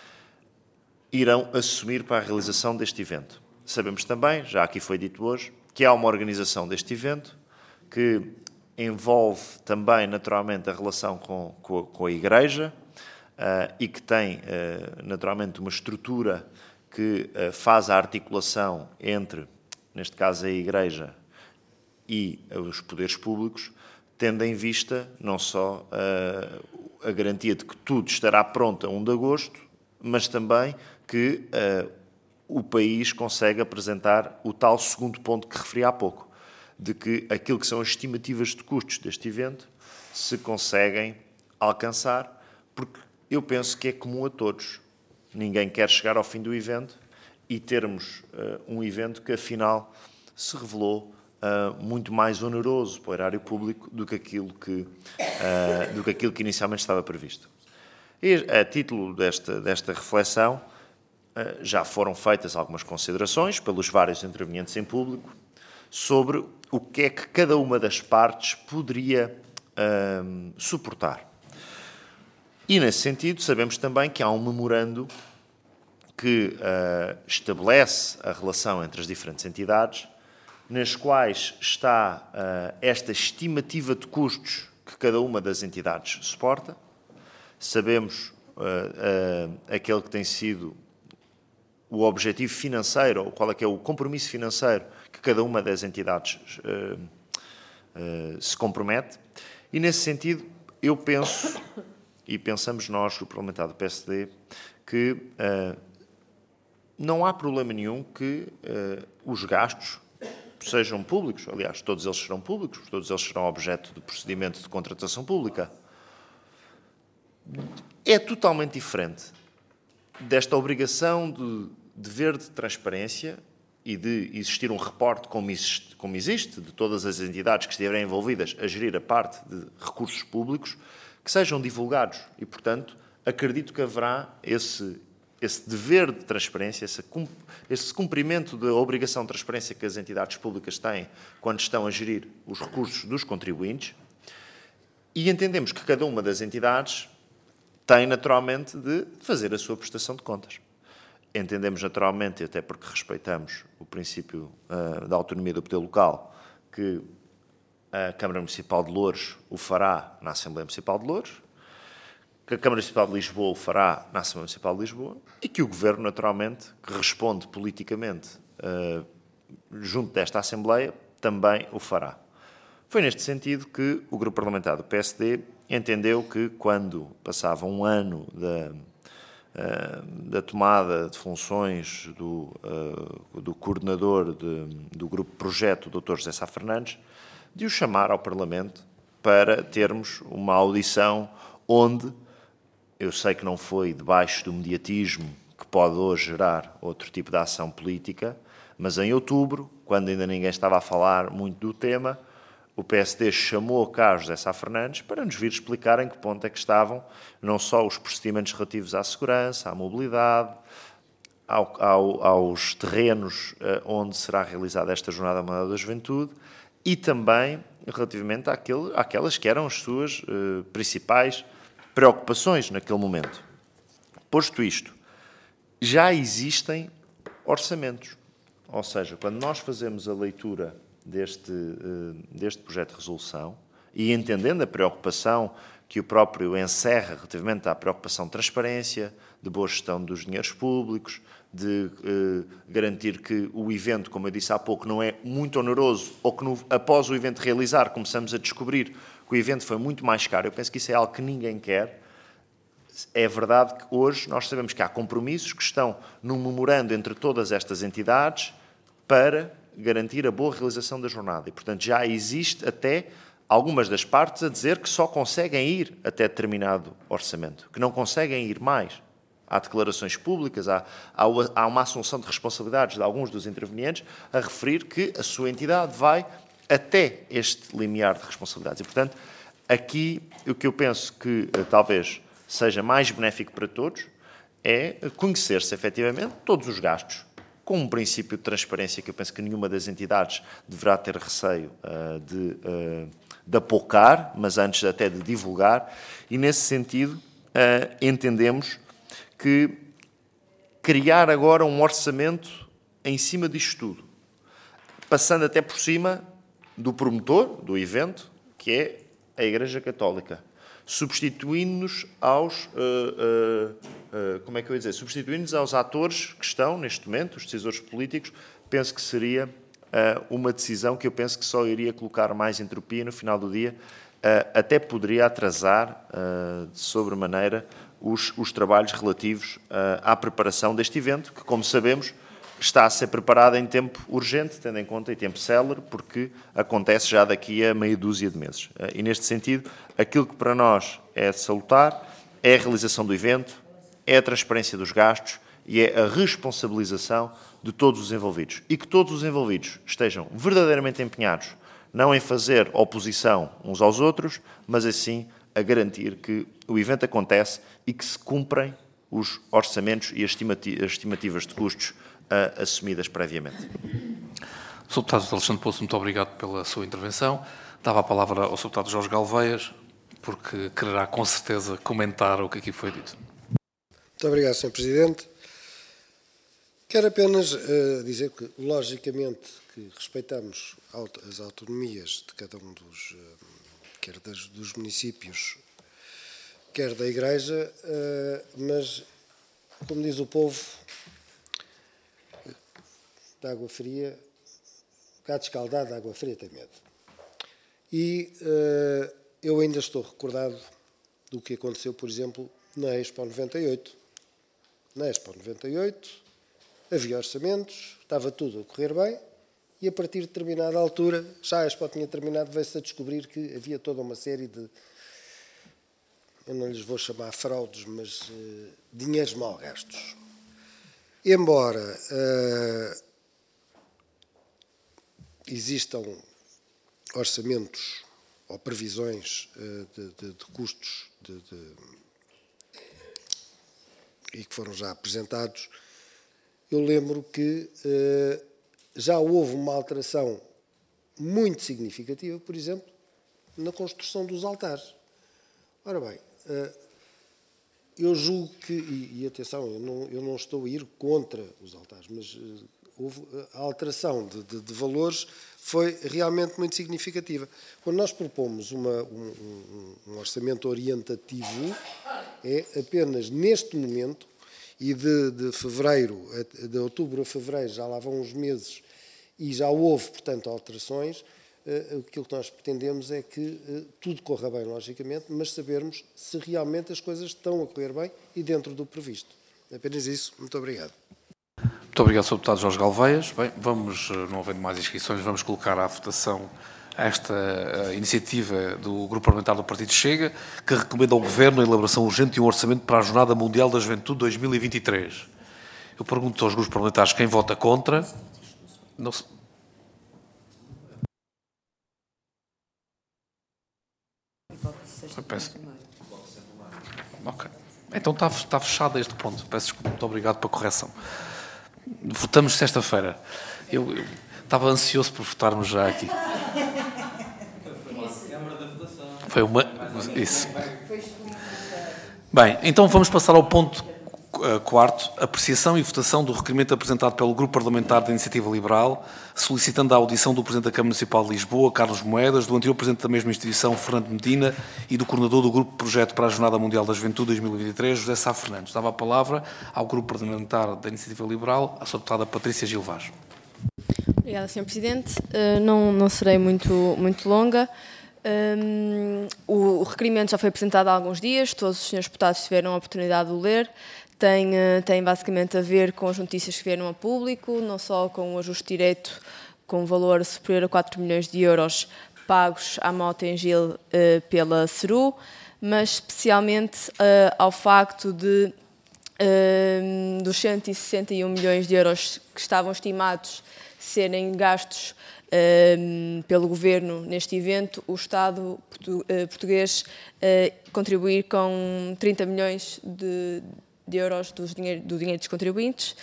Speaker 2: irão assumir para a realização deste evento. Sabemos também, já aqui foi dito hoje, que há uma organização deste evento que envolve também, naturalmente, a relação com, com, com a Igreja uh, e que tem, uh, naturalmente, uma estrutura que uh, faz a articulação entre, neste caso, a Igreja e os poderes públicos, tendo em vista não só uh, a garantia de que tudo estará pronto a primeiro de agosto, mas também que uh, o país consegue apresentar o tal segundo ponto que referi há pouco, de que aquilo que são as estimativas de custos deste evento se conseguem alcançar, porque eu penso que é comum a todos. Ninguém quer chegar ao fim do evento e termos uh, um evento que, afinal, se revelou uh, muito mais oneroso para o erário público do que aquilo que, uh, do que, aquilo que inicialmente estava previsto. E, a título desta, desta reflexão, já foram feitas algumas considerações pelos vários intervenientes em público sobre o que é que cada uma das partes poderia hum, suportar. E, nesse sentido, sabemos também que há um memorando que uh, estabelece a relação entre as diferentes entidades, nas quais está uh, esta estimativa de custos que cada uma das entidades suporta. Sabemos uh, uh, aquele que tem sido o objetivo financeiro, ou qual é que é o compromisso financeiro que cada uma das entidades uh, uh, se compromete. E, nesse sentido, eu penso, e pensamos nós, o parlamentar do P S D, que uh, não há problema nenhum que uh, os gastos sejam públicos. Aliás, todos eles serão públicos, todos eles serão objeto de procedimento de contratação pública. É totalmente diferente desta obrigação de dever de transparência e de existir um reporte como existe, como existe de todas as entidades que estiverem envolvidas a gerir a parte de recursos públicos, que sejam divulgados. E, portanto, acredito que haverá esse, esse dever de transparência, esse, esse cumprimento da obrigação de transparência que as entidades públicas têm quando estão a gerir os recursos dos contribuintes. E entendemos que cada uma das entidades tem, naturalmente, de fazer a sua prestação de contas. Entendemos, naturalmente, e até porque respeitamos o princípio uh, da autonomia do poder local, que a Câmara Municipal de Loures o fará na Assembleia Municipal de Loures, que a Câmara Municipal de Lisboa o fará na Assembleia Municipal de Lisboa e que o Governo, naturalmente, que responde politicamente uh, junto desta Assembleia, também o fará. Foi neste sentido que o Grupo Parlamentar do P S D entendeu que, quando passava um ano da, uh, da tomada de funções do, uh, do coordenador de, do Grupo Projeto, o doutor José Sá Fernandes, de o chamar ao Parlamento para termos uma audição onde, eu sei que não foi debaixo do mediatismo que pode hoje gerar outro tipo de ação política, mas em outubro, quando ainda ninguém estava a falar muito do tema, o P S D chamou cá José Sá Fernandes para nos vir explicar em que ponto é que estavam não só os procedimentos relativos à segurança, à mobilidade, ao, ao, aos terrenos uh, onde será realizada esta Jornada Mundial da Juventude e também relativamente àquele, àquelas que eram as suas uh, principais preocupações naquele momento. Posto isto, já existem orçamentos. Ou seja, quando nós fazemos a leitura deste, deste projeto de resolução e entendendo a preocupação que o próprio encerra relativamente à preocupação de transparência, de boa gestão dos dinheiros públicos, de eh, garantir que o evento, como eu disse há pouco, não é muito oneroso ou que no, após o evento realizar começamos a descobrir que o evento foi muito mais caro. Eu penso que isso é algo que ninguém quer. É verdade que hoje nós sabemos que há compromissos que estão num memorando entre todas estas entidades para garantir a boa realização da jornada. E, portanto, já existe até algumas das partes a dizer que só conseguem ir até determinado orçamento, que não conseguem ir mais. Há declarações públicas, há, há, há uma assunção de responsabilidades de alguns dos intervenientes a referir que a sua entidade vai até este limiar de responsabilidades. E, portanto, aqui o que eu penso que talvez seja mais benéfico para todos é conhecer-se efetivamente todos os gastos, com um princípio de transparência que eu penso que nenhuma das entidades deverá ter receio uh, de, uh, de apocar, mas antes até de divulgar, e nesse sentido uh, entendemos que criar agora um orçamento em cima disto tudo, passando até por cima do promotor do evento, que é a Igreja Católica, substituindo-nos aos, uh, uh, uh, como é que eu ia dizer, substituindo-nos aos atores que estão, neste momento, os decisores políticos, penso que seria uh, uma decisão que eu penso que só iria colocar mais entropia no final do dia, uh, até poderia atrasar uh, de sobremaneira os, os trabalhos relativos uh, à preparação deste evento, que, como sabemos, está a ser preparado em tempo urgente, tendo em conta em tempo célere, porque acontece já daqui a meia dúzia de meses. E, neste sentido, aquilo que para nós é salutar é a realização do evento, é a transparência dos gastos e é a responsabilização de todos os envolvidos. E que todos os envolvidos estejam verdadeiramente empenhados, não em fazer oposição uns aos outros, mas assim a garantir que o evento acontece e que se cumprem os orçamentos e as estimativas de custos uh, assumidas previamente.
Speaker 1: senhor Deputado Alexandre Poço, muito obrigado pela sua intervenção. Dava a palavra ao senhor Deputado Jorge Galveias, porque quererá com certeza comentar o que aqui foi dito.
Speaker 6: Muito obrigado, senhor Presidente. Quero apenas uh, dizer que, logicamente, que respeitamos as autonomias de cada um dos, uh, quer das, dos municípios, quer da Igreja, uh, mas, como diz o povo, da água fria, gato escaldado, da água fria tem medo. E uh, eu ainda estou recordado do que aconteceu, por exemplo, na Expo noventa e oito. Na Expo noventa e oito havia orçamentos, estava tudo a correr bem, e a partir de determinada altura, já a Expo tinha terminado, veio-se a descobrir que havia toda uma série de, eu não lhes vou chamar fraudes, mas uh, dinheiros mal gastos. Embora uh, existam orçamentos ou previsões uh, de, de, de custos de, de, e que foram já apresentados, eu lembro que uh, já houve uma alteração muito significativa, por exemplo, na construção dos altares. Ora bem, uh, eu julgo que, e, e atenção, eu não, eu não estou a ir contra os altares, mas uh, houve, a alteração de, de, de valores foi realmente muito significativa. Quando nós propomos uma, um, um, um orçamento orientativo, é apenas neste momento, e de, de fevereiro, de outubro a fevereiro, já lá vão uns meses, e já houve, portanto, alterações, uh, aquilo que nós pretendemos é que uh, tudo corra bem, logicamente, mas sabermos se realmente as coisas estão a correr bem e dentro do previsto. Apenas isso. Muito obrigado.
Speaker 1: Muito obrigado, senhor Deputado Jorge Galveias. Bem, vamos, não havendo mais inscrições, vamos colocar à votação esta uh, iniciativa do Grupo Parlamentar do Partido Chega, que recomenda ao Governo a elaboração urgente de um orçamento para a Jornada Mundial da Juventude dois mil e vinte e três. Eu pergunto aos grupos parlamentares quem vota contra. Não se... Eu peço... Ok. Então está, está fechado este ponto. Peço desculpa. Muito obrigado pela correção. Votamos sexta-feira. Eu, eu estava ansioso por votarmos já aqui. Foi uma... Isso. Bem, então vamos passar ao ponto uh, quarto. Apreciação e votação do requerimento apresentado pelo Grupo Parlamentar da Iniciativa Liberal, solicitando a audição do Presidente da Câmara Municipal de Lisboa, Carlos Moedas, do anterior Presidente da mesma instituição, Fernando Medina, e do coordenador do Grupo Projeto para a Jornada Mundial da Juventude dois mil e vinte e três, José Sá Fernandes. Dava a palavra ao Grupo Parlamentar da Iniciativa Liberal, a sua deputada Patrícia Gil Vaz.
Speaker 8: Obrigada, senhor Presidente. Uh, não, não serei muito, muito longa. Um, o, o requerimento já foi apresentado há alguns dias, todos os senhores deputados tiveram a oportunidade de o ler. Tem, uh, tem basicamente a ver com as notícias que vieram a público, não só com o ajuste direto com um valor superior a quatro milhões de euros pagos à Mota-Engil uh, pela Ceru, mas especialmente uh, ao facto de uh, dos cento e sessenta e um milhões de euros que estavam estimados serem gastos uh, pelo Governo neste evento, o Estado portu, uh, português uh, contribuir com trinta milhões de, de euros dos dinheiro, do dinheiro dos contribuintes.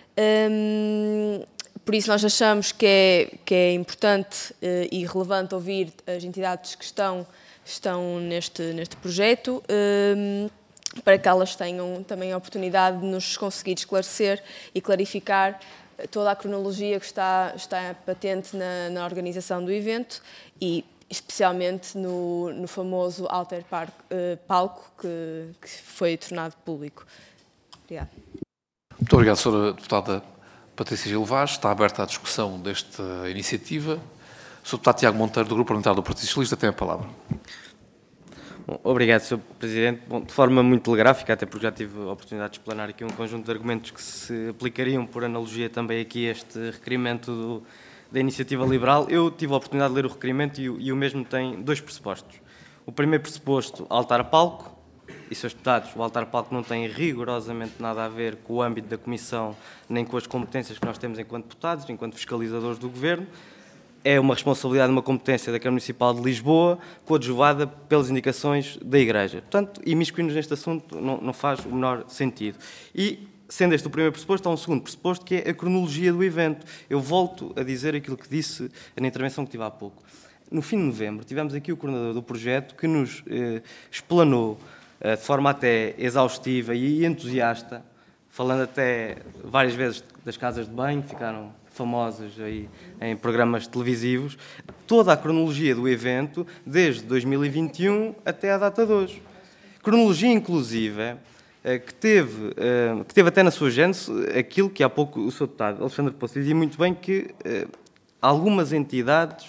Speaker 8: Um, por isso nós achamos que é, que é importante uh, e relevante ouvir as entidades que estão, estão neste, neste projeto, um, para que elas tenham também a oportunidade de nos conseguir esclarecer e clarificar toda a cronologia que está, está patente na, na organização do evento e especialmente no, no famoso alter park, uh, palco que, que foi tornado público. Obrigada.
Speaker 1: Muito obrigado, senhora Deputada Patrícia Gil Vaz. Está aberta a discussão desta iniciativa. O senhor Deputado Tiago Monteiro, do Grupo Parlamentar do Partido Socialista, tem a palavra.
Speaker 7: Bom, obrigado, senhor Presidente. Bom, de forma muito telegráfica, até porque já tive a oportunidade de explanar aqui um conjunto de argumentos que se aplicariam por analogia também aqui a este requerimento do, da Iniciativa Liberal. Eu tive a oportunidade de ler o requerimento e o, e o mesmo tem dois pressupostos. O primeiro pressuposto, altar-palco, e, senhores deputados, o altar-palco não tem rigorosamente nada a ver com o âmbito da Comissão, nem com as competências que nós temos enquanto deputados, enquanto fiscalizadores do Governo. é uma responsabilidade, uma competência da Câmara Municipal de Lisboa, coadjuvada pelas indicações da Igreja. Portanto, imiscuir-nos neste assunto não, não faz o menor sentido. E, sendo este o primeiro pressuposto, há um segundo pressuposto, que é a cronologia do evento. Eu volto a dizer aquilo que disse na intervenção que tive há pouco. No fim de novembro, tivemos aqui o coordenador do projeto que nos eh, explanou, eh, de forma até exaustiva e entusiasta, falando até várias vezes das casas de banho, que ficaram famosas aí em programas televisivos, toda a cronologia do evento, desde dois mil e vinte e um até à data de hoje. Cronologia inclusiva, que teve, que teve até na sua gênese aquilo que há pouco o senhor deputado Alexandre Poço dizia muito bem, que algumas entidades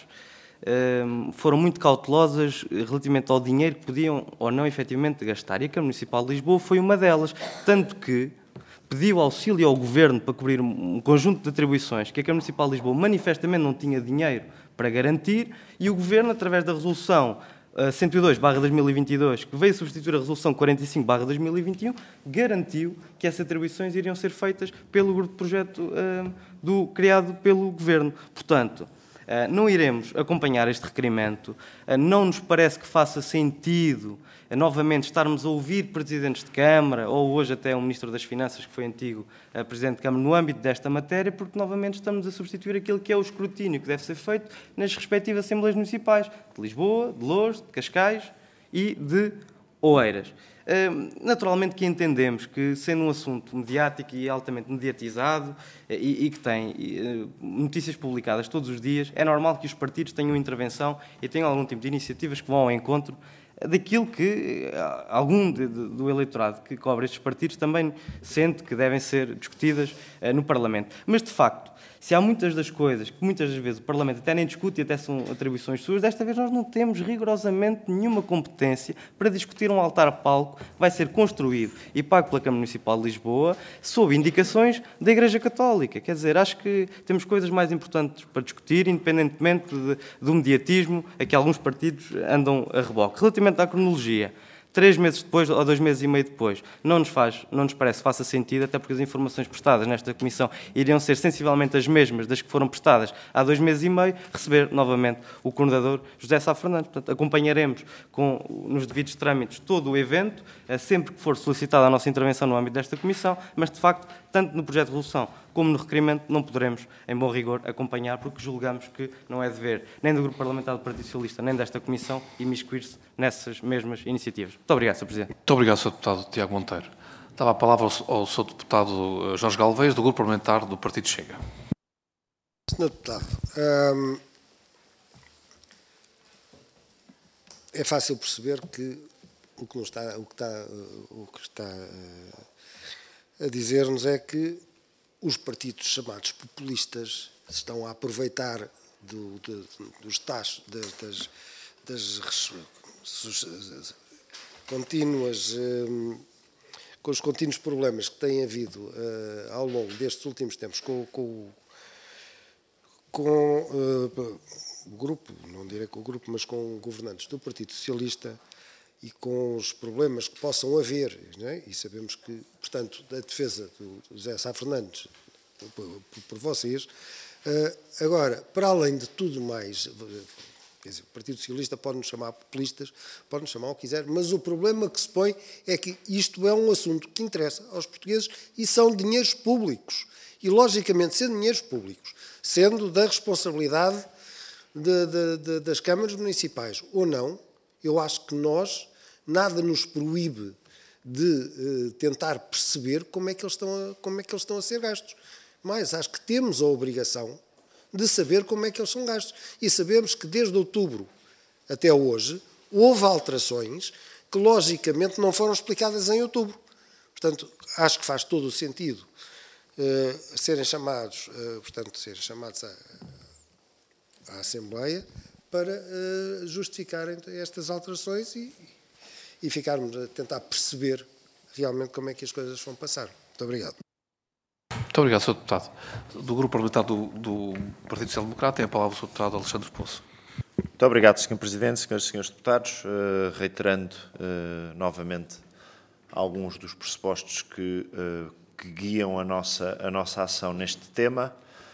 Speaker 7: foram muito cautelosas relativamente ao dinheiro que podiam ou não efetivamente gastar. E a Câmara Municipal de Lisboa foi uma delas, tanto que pediu auxílio ao Governo para cobrir um conjunto de atribuições que a Câmara Municipal de Lisboa manifestamente não tinha dinheiro para garantir, e o Governo, através da resolução cento e dois barra dois mil e vinte e dois, que veio substituir a resolução quarenta e cinco barra dois mil e vinte e um, garantiu que essas atribuições iriam ser feitas pelo grupo de projeto uh, do, criado pelo Governo. Portanto, uh, não iremos acompanhar este requerimento, uh, não nos parece que faça sentido uh, novamente estarmos a ouvir presidentes de Câmara, ou hoje até um Ministro das Finanças, que foi antigo uh, Presidente de Câmara, no âmbito desta matéria, porque novamente estamos a substituir aquilo que é o escrutínio que deve ser feito nas respectivas Assembleias Municipais, de Lisboa, de Loures, de Cascais e de Oeiras. Naturalmente que entendemos que, sendo um assunto mediático e altamente mediatizado e, e que tem notícias publicadas todos os dias, é normal que os partidos tenham intervenção e tenham algum tipo de iniciativas que vão ao encontro daquilo que algum de, de, do eleitorado que cobre estes partidos também sente que devem ser discutidas uh, no Parlamento. Mas, de facto, se há muitas das coisas que muitas das vezes o Parlamento até nem discute e até são atribuições suas, desta vez nós não temos rigorosamente nenhuma competência para discutir um altar-palco que vai ser construído e pago pela Câmara Municipal de Lisboa sob indicações da Igreja Católica. Quer dizer, acho que temos coisas mais importantes para discutir, independentemente de, do mediatismo a que alguns partidos andam a reboque. Relativamente à cronologia, três meses depois ou dois meses e meio depois, não nos, faz, não nos parece que faça sentido, até porque as informações prestadas nesta comissão iriam ser sensivelmente as mesmas das que foram prestadas há dois meses e meio, receber novamente o coordenador José Sá Fernandes. Portanto, acompanharemos com, nos devidos trâmites todo o evento, sempre que for solicitada a nossa intervenção no âmbito desta comissão, mas, de facto, tanto no projeto de resolução como no requerimento, não poderemos, em bom rigor, acompanhar, porque julgamos que não é dever nem do Grupo Parlamentar do Partido Socialista, nem desta Comissão, imiscuir-se nessas mesmas iniciativas. Muito obrigado, senhor Presidente.
Speaker 1: Muito obrigado, senhor Deputado Tiago Monteiro. Dava a palavra ao, ao senhor Deputado Jorge Galvez, do Grupo Parlamentar do Partido Chega.
Speaker 6: senhor Deputado, hum, é fácil perceber que o que, está, o que está, o que está a dizer-nos é que os partidos chamados populistas estão a aproveitar do, de, dos tais, das, das, das contínuas, com os contínuos problemas que têm havido ao longo destes últimos tempos com, com, com o grupo, não direi com o grupo, mas com governantes do Partido Socialista e com os problemas que possam haver, não é? E sabemos que, portanto, a defesa do José Sá Fernandes por, por vocês. Agora, para além de tudo mais, quer dizer, o Partido Socialista pode-nos chamar populistas, pode-nos chamar o que quiser, mas o problema que se põe é que isto é um assunto que interessa aos portugueses e são dinheiros públicos. E, logicamente, sendo dinheiros públicos, sendo da responsabilidade de, de, de, das câmaras municipais ou não, eu acho que nós, nada nos proíbe de uh, tentar perceber como é, que eles estão a, como é que eles estão a ser gastos. Mas acho que temos a obrigação de saber como é que eles são gastos. E sabemos que desde outubro até hoje houve alterações que, logicamente, não foram explicadas em outubro. Portanto, acho que faz todo o sentido uh, serem chamados, uh, portanto, serem chamados à, à Assembleia para uh, justificarem estas alterações e, e ficarmos a tentar perceber realmente como é que as coisas vão passar. Muito obrigado.
Speaker 1: Muito obrigado, senhor Deputado. Do Grupo Parlamentar do, do Partido Social Democrata, tem a palavra o senhor Deputado Alexandre Poço.
Speaker 2: Muito obrigado, senhor Presidente, senhoras e senhores deputados. Uh, reiterando uh, novamente alguns dos pressupostos que, uh, que guiam a nossa, a nossa ação neste tema.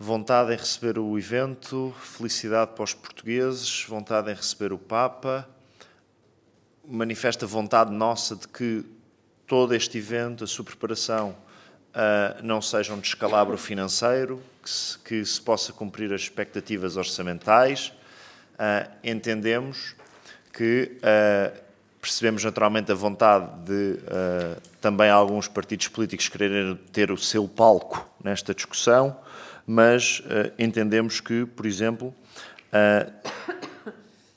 Speaker 2: vontade em receber o evento, felicidade para os portugueses, vontade em receber o Papa, manifesta vontade nossa de que todo este evento, a sua preparação, uh, não seja um descalabro financeiro, que se, que se possa cumprir as expectativas orçamentais. Uh, entendemos que uh, percebemos naturalmente a vontade de uh, também alguns partidos políticos quererem ter o seu palco nesta discussão, mas uh, entendemos que, por exemplo, uh,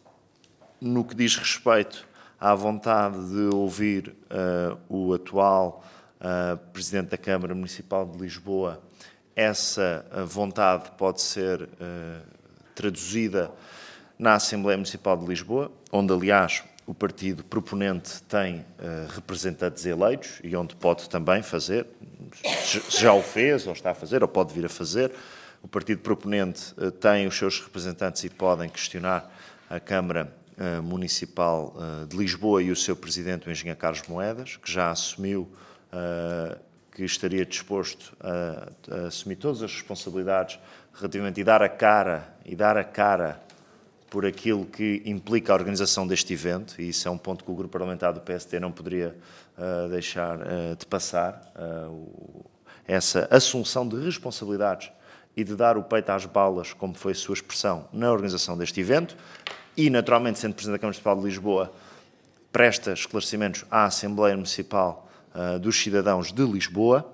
Speaker 2: no que diz respeito à vontade de ouvir uh, o atual uh, Presidente da Câmara Municipal de Lisboa, essa vontade pode ser uh, traduzida na Assembleia Municipal de Lisboa, onde, aliás, o partido proponente tem uh, representantes eleitos e onde pode também fazer, se já o fez, ou está a fazer, ou pode vir a fazer. O partido proponente uh, tem os seus representantes e podem questionar a Câmara uh, Municipal uh, de Lisboa e o seu presidente, o engenheiro Carlos Moedas, que já assumiu uh, que estaria disposto a, a assumir todas as responsabilidades relativamente e dar a cara, e dar a cara por aquilo que implica a organização deste evento, e isso é um ponto que o Grupo Parlamentar do P S T não poderia uh, deixar uh, de passar, uh, o, essa assunção de responsabilidades e de dar o peito às balas, como foi a sua expressão, na organização deste evento, e, naturalmente, sendo Presidente da Câmara Municipal de Lisboa, presta esclarecimentos à Assembleia Municipal uh, dos Cidadãos de Lisboa.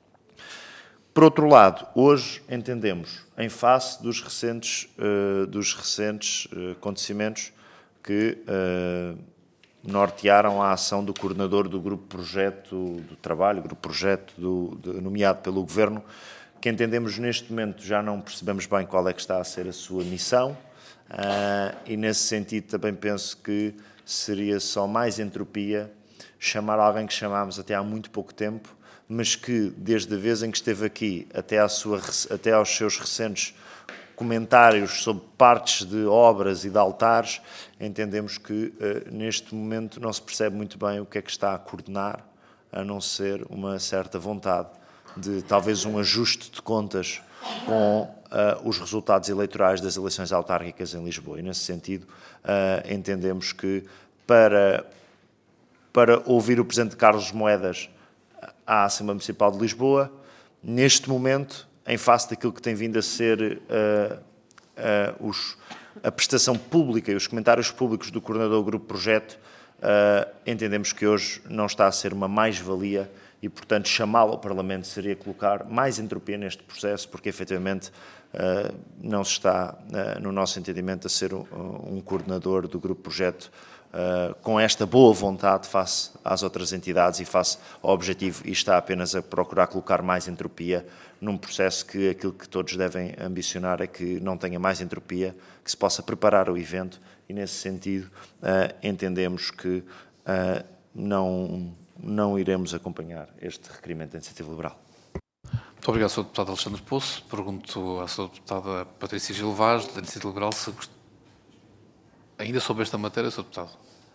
Speaker 2: Por outro lado, hoje entendemos, em face dos recentes, uh, dos recentes uh, acontecimentos que uh, nortearam a ação do coordenador do Grupo Projeto do Trabalho, Grupo Projeto do, de, nomeado pelo Governo, que entendemos neste momento já não percebemos bem qual é que está a ser a sua missão, uh, e nesse sentido também penso que seria só mais entropia chamar alguém que chamámos até há muito pouco tempo, mas que, desde a vez em que esteve aqui até, à sua, até aos seus recentes comentários sobre partes de obras e de altares, entendemos que, uh, neste momento, não se percebe muito bem o que é que está a coordenar, a não ser uma certa vontade de, talvez, um ajuste de contas com uh, os resultados eleitorais das eleições autárquicas em Lisboa. E, nesse sentido, uh, entendemos que, para, para ouvir o Presidente Carlos Moedas à Assembleia Municipal de Lisboa, neste momento, em face daquilo que tem vindo a ser uh, uh, os, a prestação pública e os comentários públicos do coordenador do Grupo Projeto, uh, entendemos que hoje não está a ser uma mais-valia e, portanto, chamá-lo ao Parlamento seria colocar mais entropia neste processo, porque, efetivamente, uh, não se está, uh, no nosso entendimento, a ser um, um coordenador do Grupo Projeto Uh, com esta boa vontade face às outras entidades e face ao objetivo, e está apenas a procurar colocar mais entropia num processo que aquilo que todos devem ambicionar é que não tenha mais entropia, que se possa preparar o evento, e nesse sentido uh, entendemos que uh, não, não iremos acompanhar este requerimento da Iniciativa Liberal.
Speaker 1: Muito obrigado, senhor Deputado Alexandre Poço. Pergunto à senhora Deputada Patrícia Gil Vaz, da Iniciativa Liberal, se gost... ainda sobre esta matéria, senhor Deputado.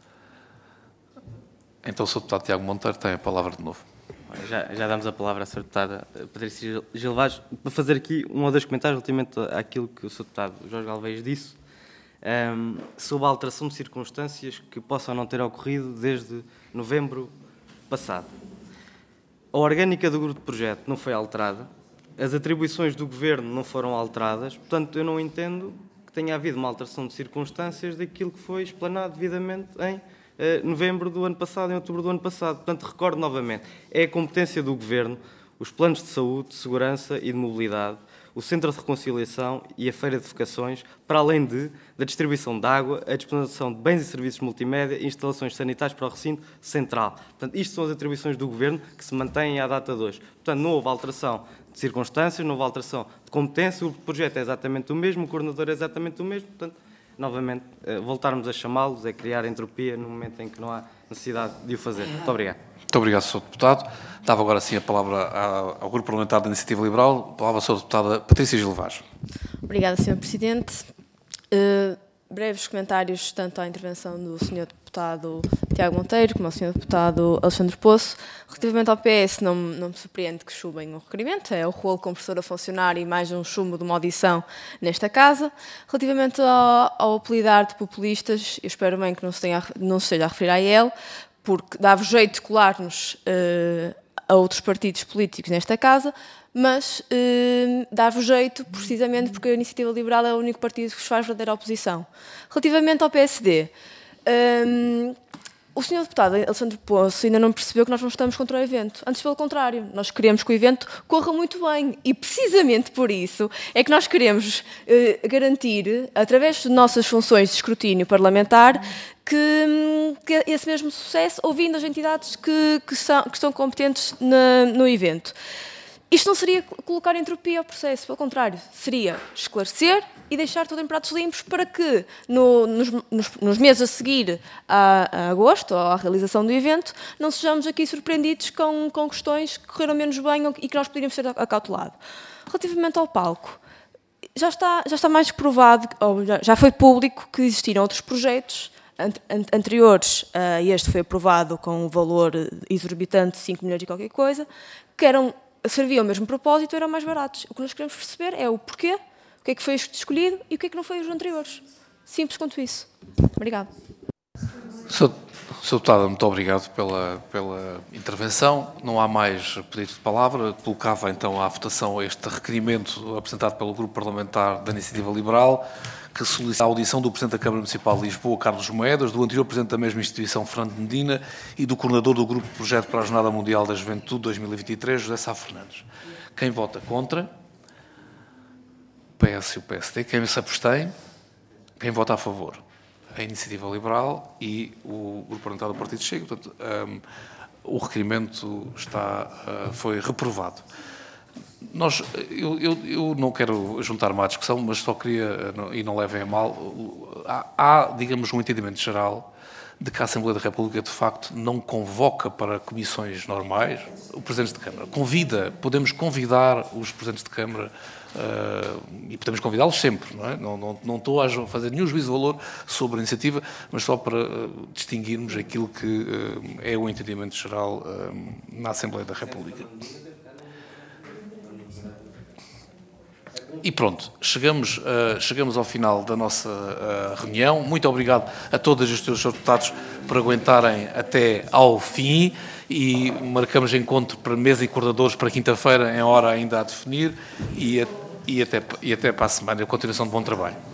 Speaker 1: Então, o senhor Deputado Tiago Monteiro tem a palavra de novo.
Speaker 7: Já, já damos a palavra à senhora Deputada Patrícia Gil Vaz para fazer aqui um ou dois comentários relativamente àquilo que o senhor Deputado Jorge Galvez disse, um, sobre a alteração de circunstâncias que possam não ter ocorrido desde novembro passado. A orgânica do grupo de projeto não foi alterada, as atribuições do Governo não foram alteradas, portanto, eu não entendo que tenha havido uma alteração de circunstâncias daquilo que foi explanado devidamente em eh, novembro do ano passado, em outubro do ano passado. Portanto, recordo novamente, é a competência do Governo, os planos de saúde, de segurança e de mobilidade, o Centro de Reconciliação e a Feira de Vocações, para além de, da distribuição de água, a disponibilização de bens e serviços multimédia e instalações sanitárias para o recinto central. Portanto, isto são as atribuições do Governo que se mantêm à data de hoje. Portanto, não houve alteração de circunstâncias, não houve alteração de competência, o projeto é exatamente o mesmo, o coordenador é exatamente o mesmo, portanto, novamente, voltarmos a chamá-los é criar entropia no momento em que não há necessidade de o fazer. Muito obrigado.
Speaker 1: Muito obrigado, senhor Deputado. Dava agora sim a palavra ao Grupo Parlamentar da Iniciativa Liberal. A palavra à senhora Deputada Patrícia Gil Vaz.
Speaker 8: Obrigada, senhor Presidente. Uh, breves comentários tanto à intervenção do senhor Deputado Tiago Monteiro como ao senhor Deputado Alexandre Poço. Relativamente ao P S, não, não me surpreende que chumem o requerimento, é o rolo compressor a funcionar e mais um chumbo de uma audição nesta casa. Relativamente ao, ao apelidar de populistas, eu espero bem que não se, tenha, não se esteja a referir a ele, porque dava jeito de colar-nos uh, a outros partidos políticos nesta casa, mas uh, dava jeito precisamente porque a Iniciativa Liberal é o único partido que faz verdadeira oposição. Relativamente ao P S D, um, o senhor Deputado Alexandre Poço ainda não percebeu que nós não estamos contra o evento. Antes, pelo contrário, nós queremos que o evento corra muito bem e, precisamente por isso, é que nós queremos eh, garantir, através de nossas funções de escrutínio parlamentar, que, que esse mesmo sucesso, ouvindo as entidades que, que, são, que estão competentes na, no evento. Isto não seria colocar entropia ao processo, pelo contrário, seria esclarecer e deixar tudo em pratos limpos para que no, nos, nos, nos meses a seguir a, a agosto, ou à realização do evento, não sejamos aqui surpreendidos com, com questões que correram menos bem e que nós poderíamos ter acautelados. Relativamente ao palco, já está, já está mais que provado, ou já, já foi público que existiram outros projetos anteriores a este foi aprovado com um valor exorbitante de cinco milhões e qualquer coisa, que eram serviam ao mesmo propósito, eram mais baratos. O que nós queremos perceber é o porquê, o que é que foi escolhido e o que é que não foi os anteriores. Simples quanto isso. Obrigado.
Speaker 1: senhor Deputado, muito obrigado pela, pela intervenção. Não há mais pedidos de palavra. Colocava então à votação este requerimento apresentado pelo Grupo Parlamentar da Iniciativa Liberal, que solicita a audição do Presidente da Câmara Municipal de Lisboa, Carlos Moedas, do anterior Presidente da mesma instituição, Fernando Medina, e do Coordenador do Grupo de Projeto para a Jornada Mundial da Juventude dois mil e vinte e três, José Sá Fernandes. Quem vota contra? O P S e o P S D. Quem se abstém? Quem vota a favor? A Iniciativa Liberal e o Grupo Parlamentar do Partido Chega. Portanto, um, o requerimento está, uh, foi reprovado. Nós, eu, eu, eu não quero juntar-me à discussão, mas só queria, e não levem a mal, há, há, digamos, um entendimento geral de que a Assembleia da República, de facto, não convoca para comissões normais o Presidente de Câmara. Convida, podemos convidar os Presidentes de Câmara uh, e podemos convidá-los sempre, não é? Não, não, não estou a fazer nenhum juízo de valor sobre a iniciativa, mas só para uh, distinguirmos aquilo que uh, é o entendimento geral uh, na Assembleia da República. E pronto, chegamos, uh, chegamos ao final da nossa uh, reunião. Muito obrigado a todos os senhores deputados por aguentarem até ao fim e marcamos encontro para mesa e coordenadores para quinta-feira, em hora ainda a definir, e, a, e, até, e até para a semana. A continuação de bom trabalho.